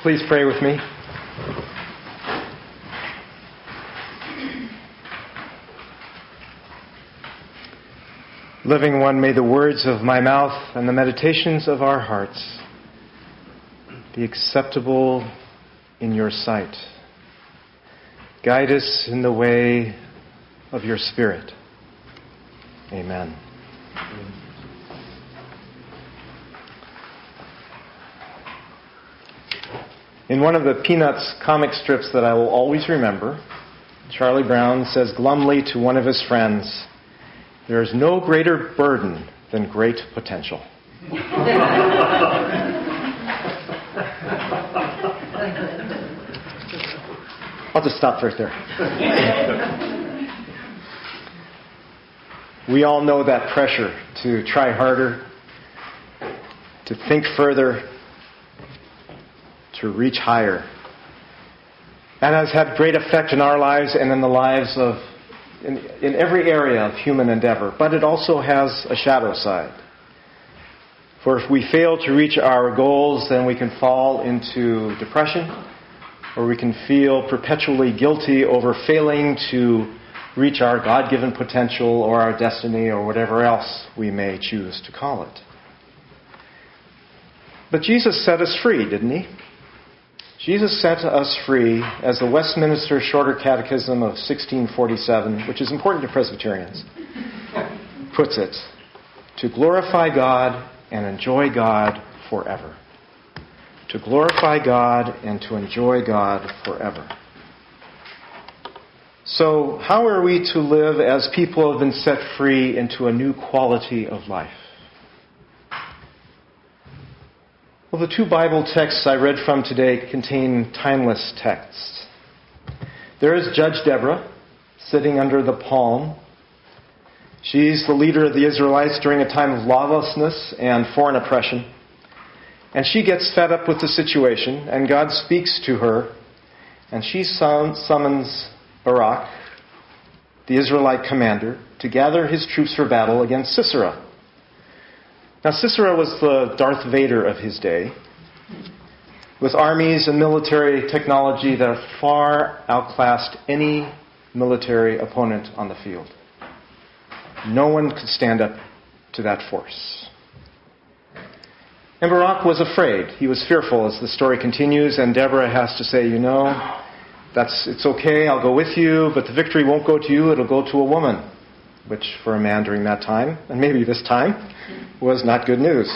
Please pray with me. Living One, may the words of my mouth and the meditations of our hearts be acceptable in your sight. Guide us in the way of your Spirit. Amen. In one of the Peanuts comic strips that I will always remember, Charlie Brown says glumly to one of his friends, "There is no greater burden than great potential." I'll just stop right there. We all know that pressure to try harder, to think further, to reach higher. And has had great effect in our lives and in the lives of, in every area of human endeavor. But it also has a shadow side. For if we fail to reach our goals, then we can fall into depression, or we can feel perpetually guilty over failing to reach our God-given potential or our destiny or whatever else we may choose to call it. But Jesus set us free, didn't he? Jesus set us free, as the Westminster Shorter Catechism of 1647, which is important to Presbyterians, puts it, to glorify God and enjoy God forever. To glorify God and to enjoy God forever. So, how are we to live as people who have been set free into a new quality of life? Well, the two Bible texts I read from today contain timeless texts. There is Judge Deborah, sitting under the palm. She's the leader of the Israelites during a time of lawlessness and foreign oppression. And she gets fed up with the situation, and God speaks to her, and she summons Barak, the Israelite commander, to gather his troops for battle against Sisera. Now, Sisera was the Darth Vader of his day, with armies and military technology that far outclassed any military opponent on the field. No one could stand up to that force. And Barak was afraid. He was fearful as the story continues, and Deborah has to say, it's okay, I'll go with you, but the victory won't go to you, it'll go to a woman. Which for a man during that time, and maybe this time, was not good news.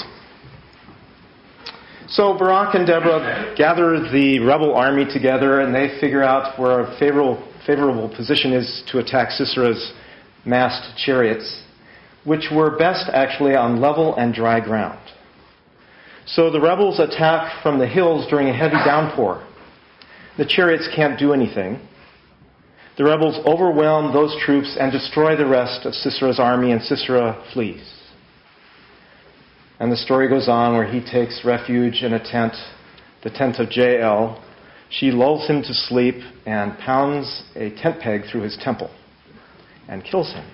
So Barak and Deborah gather the rebel army together, and they figure out where a favorable position is to attack Sisera's massed chariots, which were best actually on level and dry ground. So the rebels attack from the hills during a heavy downpour. The chariots can't do anything. The rebels overwhelm those troops and destroy the rest of Sisera's army, and Sisera flees. And the story goes on where he takes refuge in a tent, the tent of Jael. She lulls him to sleep and pounds a tent peg through his temple and kills him.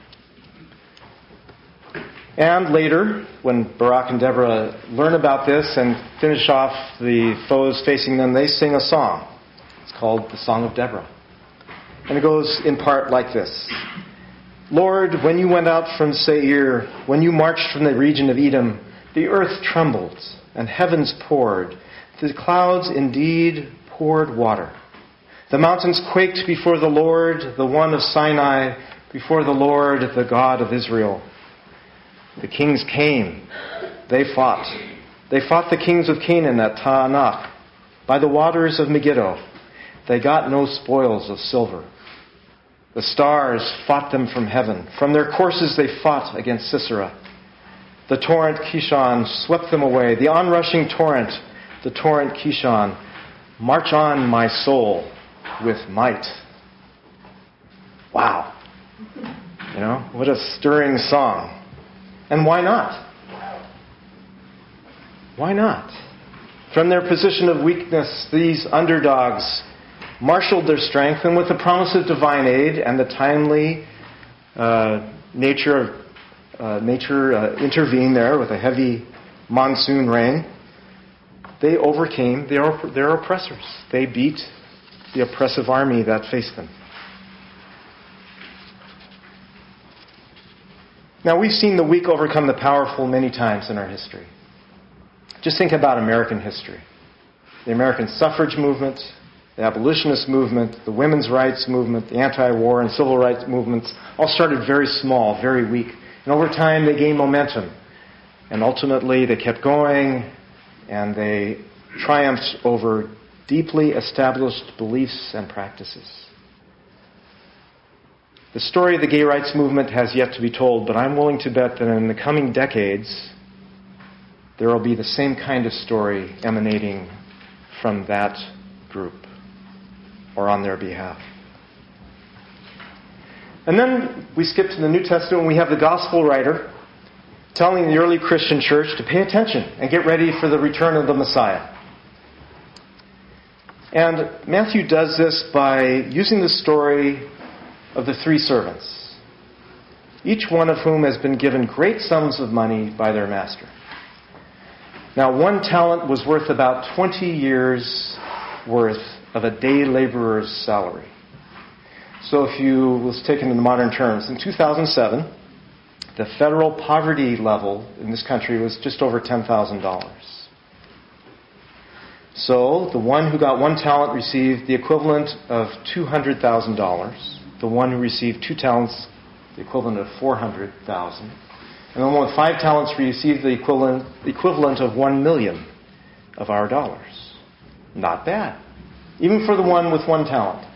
And later, when Barak and Deborah learn about this and finish off the foes facing them, they sing a song. It's called the Song of Deborah. And it goes in part like this. Lord, when you went out from Seir, when you marched from the region of Edom, the earth trembled and heavens poured. The clouds indeed poured water. The mountains quaked before the Lord, the one of Sinai, before the Lord, the God of Israel. The kings came. They fought. They fought the kings of Canaan at Taanach, by the waters of Megiddo. They got no spoils of silver. The stars fought them from heaven. From their courses they fought against Sisera. The torrent Kishon swept them away. The onrushing torrent, the torrent Kishon. March on, my soul, with might. Wow. What a stirring song. And why not? Why not? From their position of weakness, these underdogs marshaled their strength, and with the promise of divine aid and the timely nature intervened there with a heavy monsoon rain, they overcame their oppressors. They beat the oppressive army that faced them. Now, we've seen the weak overcome the powerful many times in our history. Just think about American history. The American suffrage movement, the abolitionist movement, the women's rights movement, the anti-war and civil rights movements all started very small, very weak. And over time, they gained momentum. And ultimately, they kept going, and they triumphed over deeply established beliefs and practices. The story of the gay rights movement has yet to be told, but I'm willing to bet that in the coming decades, there will be the same kind of story emanating from that group or on their behalf. And then we skip to the New Testament and we have the gospel writer telling the early Christian church to pay attention and get ready for the return of the Messiah. And Matthew does this by using the story of the three servants, each one of whom has been given great sums of money by their master. Now, 1 talent was worth about 20 years' worth of a day laborer's salary. So if you, let's take it in modern terms, in 2007, the federal poverty level in this country was just over $10,000. So the one who got 1 talent received the equivalent of $200,000. The one who received 2 talents, the equivalent of $400,000. And the one with 5 talents received the equivalent of 1 million of our dollars. Not bad. Even for the one with 1 talent.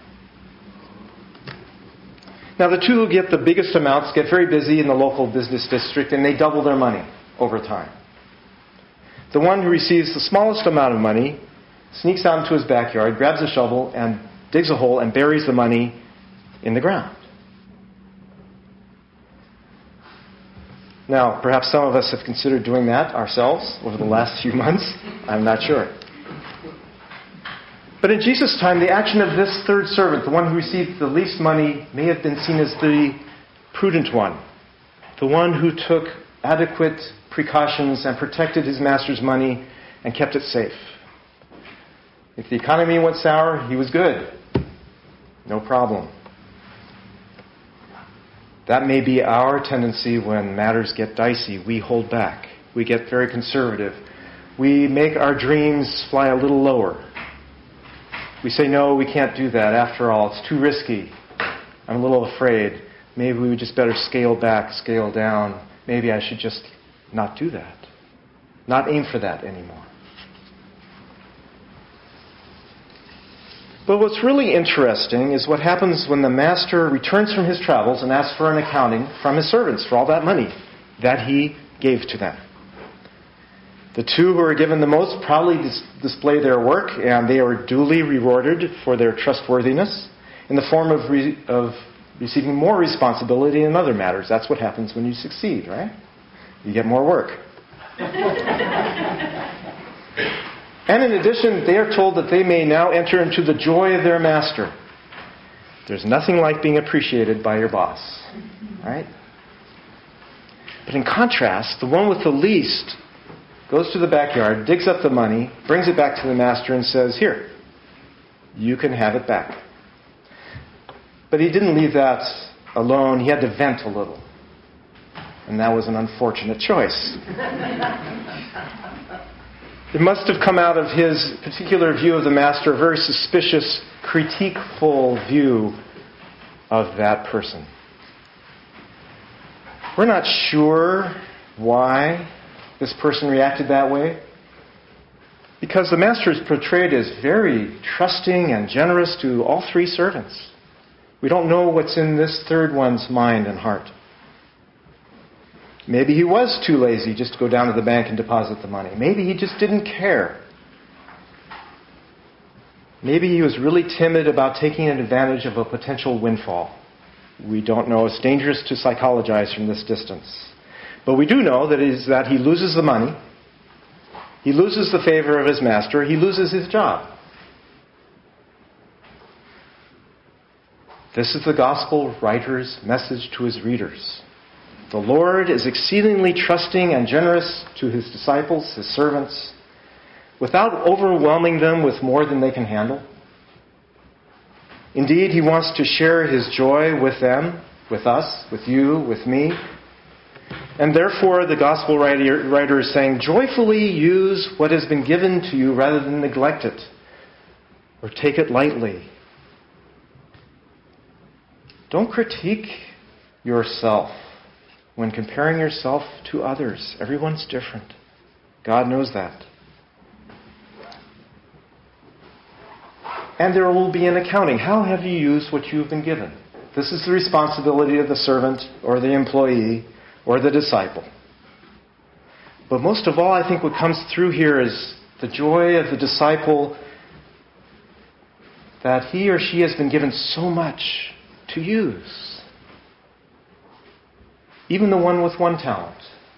Now the two who get the biggest amounts get very busy in the local business district and they double their money over time. The one who receives the smallest amount of money sneaks out into his backyard, grabs a shovel and digs a hole and buries the money in the ground. Now, perhaps some of us have considered doing that ourselves over the last few months. I'm not sure. But in Jesus' time, the action of this third servant, the one who received the least money, may have been seen as the prudent one, the one who took adequate precautions and protected his master's money and kept it safe. If the economy went sour, he was good. No problem. That may be our tendency when matters get dicey. We hold back. We get very conservative. We make our dreams fly a little lower. We say, no, we can't do that. After all, it's too risky. I'm a little afraid. Maybe we would just better scale back, scale down. Maybe I should just not do that. Not aim for that anymore. But what's really interesting is what happens when the master returns from his travels and asks for an accounting from his servants for all that money that he gave to them. The two who are given the most proudly display their work, and they are duly rewarded for their trustworthiness in the form of receiving more responsibility in other matters. That's what happens when you succeed, right? You get more work. And in addition, they are told that they may now enter into the joy of their master. There's nothing like being appreciated by your boss, right? But in contrast, the one with the least goes to the backyard, digs up the money, brings it back to the master and says, here, you can have it back. But he didn't leave that alone. He had to vent a little. And that was an unfortunate choice. It must have come out of his particular view of the master, a very suspicious, critiqueful view of that person. We're not sure why this person reacted that way, because the master is portrayed as very trusting and generous to all three servants. We don't know what's in this third one's mind and heart. Maybe he was too lazy just to go down to the bank and deposit the money. Maybe he just didn't care. Maybe he was really timid about taking advantage of a potential windfall. We don't know. It's dangerous to psychologize from this distance. But we do know that he loses the money. He loses the favor of his master. He loses his job. This is the gospel writer's message to his readers. The Lord is exceedingly trusting and generous to his disciples, his servants, without overwhelming them with more than they can handle. Indeed, he wants to share his joy with them, with us, with you, with me. And therefore, the gospel writer is saying, joyfully use what has been given to you rather than neglect it or take it lightly. Don't critique yourself when comparing yourself to others. Everyone's different. God knows that. And there will be an accounting. How have you used what you've been given? This is the responsibility of the servant or the employee or the disciple. But most of all, I think what comes through here is the joy of the disciple that he or she has been given so much to use. Even the one with one talent.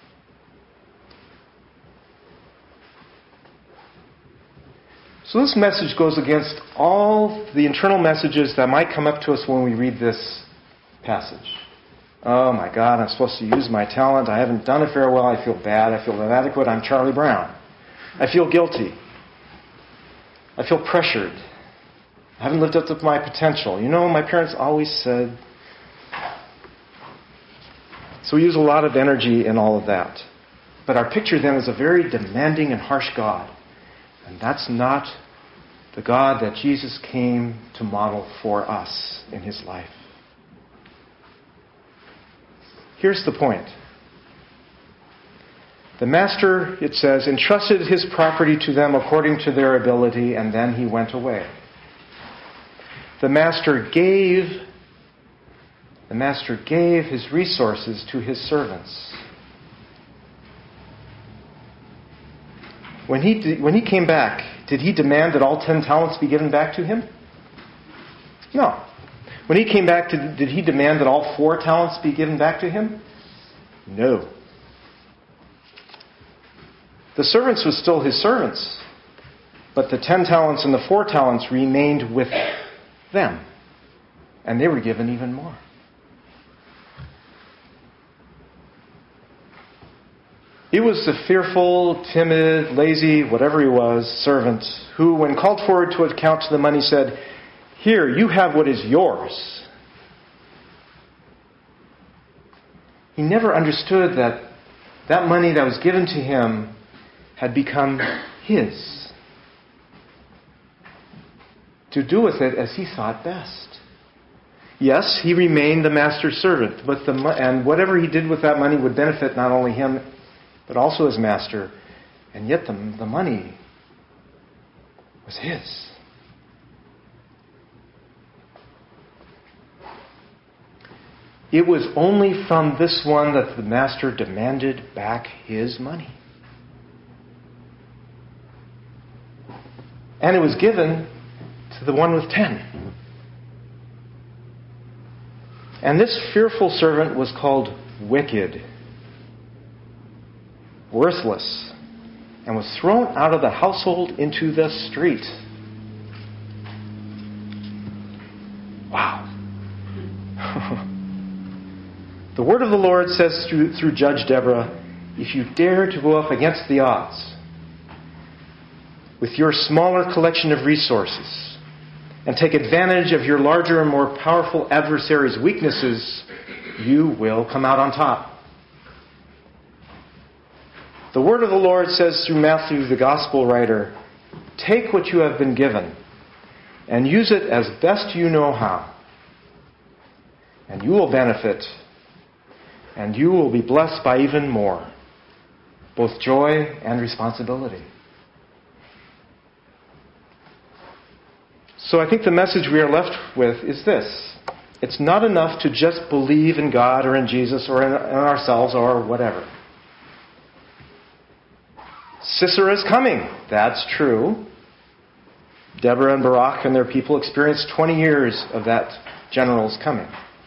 So this message goes against all the internal messages that might come up to us when we read this passage. Oh my God, I'm supposed to use my talent. I haven't done it very well. I feel bad. I feel inadequate. I'm Charlie Brown. I feel guilty. I feel pressured. I haven't lived up to my potential. You know, my parents always said. So we use a lot of energy in all of that. But our picture then is a very demanding and harsh God. And that's not the God that Jesus came to model for us in his life. Here's the point. The master, it says, entrusted his property to them according to their ability, and then he went away. The master gave his resources to his servants. When he came back, did he demand that all 10 talents be given back to him? No. When he came back, did he demand that all 4 talents be given back to him? No. The servants were still his servants, but the 10 talents and the 4 talents remained with them, and they were given even more. He was the fearful, timid, lazy, whatever he was, servant who, when called forward to account to the money, said, "Here, you have what is yours." He never understood that that money that was given to him had become his, to do with it as he thought best. Yes, he remained the master's servant, and whatever he did with that money would benefit not only him, but also his master. And yet the money was his. It was only from this one that the master demanded back his money. And it was given to the one with 10. And this fearful servant was called wicked, worthless, and was thrown out of the household into the street. Wow. The word of the Lord says through Judge Deborah, if you dare to go up against the odds with your smaller collection of resources and take advantage of your larger and more powerful adversary's weaknesses, you will come out on top. The word of the Lord says through Matthew, the gospel writer, take what you have been given and use it as best you know how. And you will benefit, and you will be blessed by even more, both joy and responsibility. So I think the message we are left with is this. It's not enough to just believe in God or in Jesus or in ourselves or whatever. Sisera is coming. That's true. Deborah and Barak and their people experienced 20 years of that general's coming.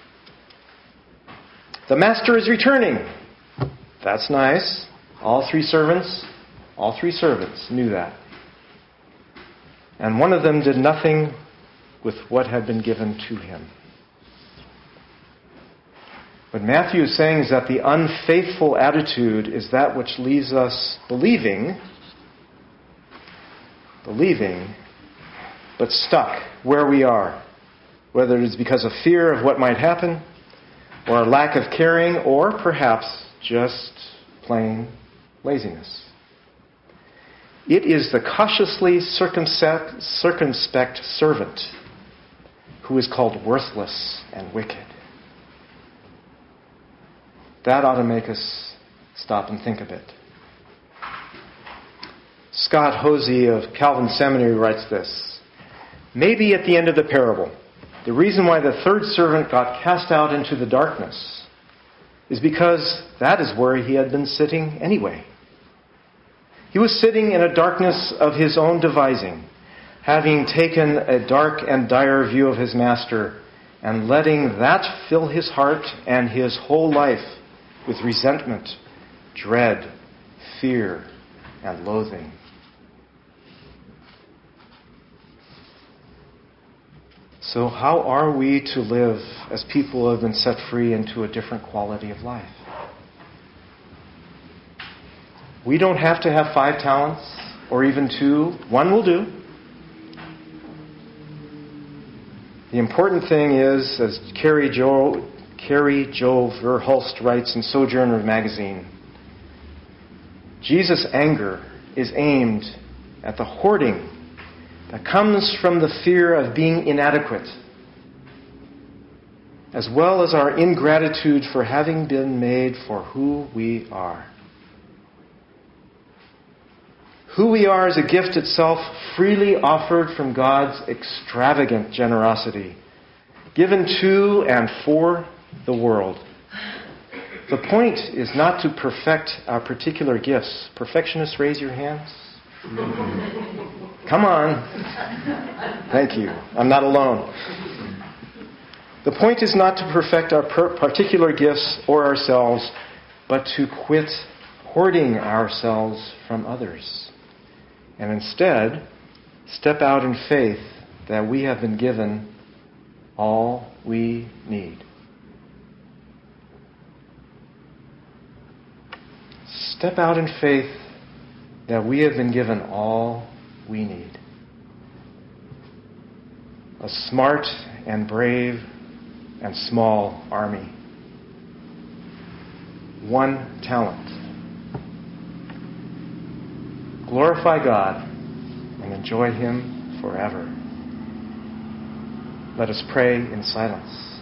The master is returning. That's nice. All three servants knew that. And one of them did nothing with what had been given to him. What Matthew is saying is that the unfaithful attitude is that which leaves us believing believing, but stuck where we are, whether it is because of fear of what might happen, or a lack of caring, or perhaps just plain laziness. It is the cautiously circumspect servant who is called worthless and wicked. That ought to make us stop and think a bit. Scott Hosey of Calvin Seminary writes this: maybe at the end of the parable, the reason why the third servant got cast out into the darkness is because that is where he had been sitting anyway. He was sitting in a darkness of his own devising, having taken a dark and dire view of his master and letting that fill his heart and his whole life with resentment, dread, fear, and loathing. So how are we to live as people who have been set free into a different quality of life? We don't have to have 5 talents or even 2. 1 will do. The important thing is, as Carrie Jo Verhulst writes in Sojourner magazine, Jesus' anger is aimed at the hoarding that comes from the fear of being inadequate, as well as our ingratitude for having been made for who we are. Who we are is a gift itself, freely offered from God's extravagant generosity, given to and for the world. The point is not to perfect our particular gifts. Perfectionists, raise your hands. Come on. Thank you. I'm not alone. The point is not to perfect our particular gifts or ourselves, but to quit hoarding ourselves from others, and instead step out in faith that we have been given all we need. Step out in faith that we have been given all we need. A smart and brave and small army. 1 talent. Glorify God and enjoy Him forever. Let us pray in silence.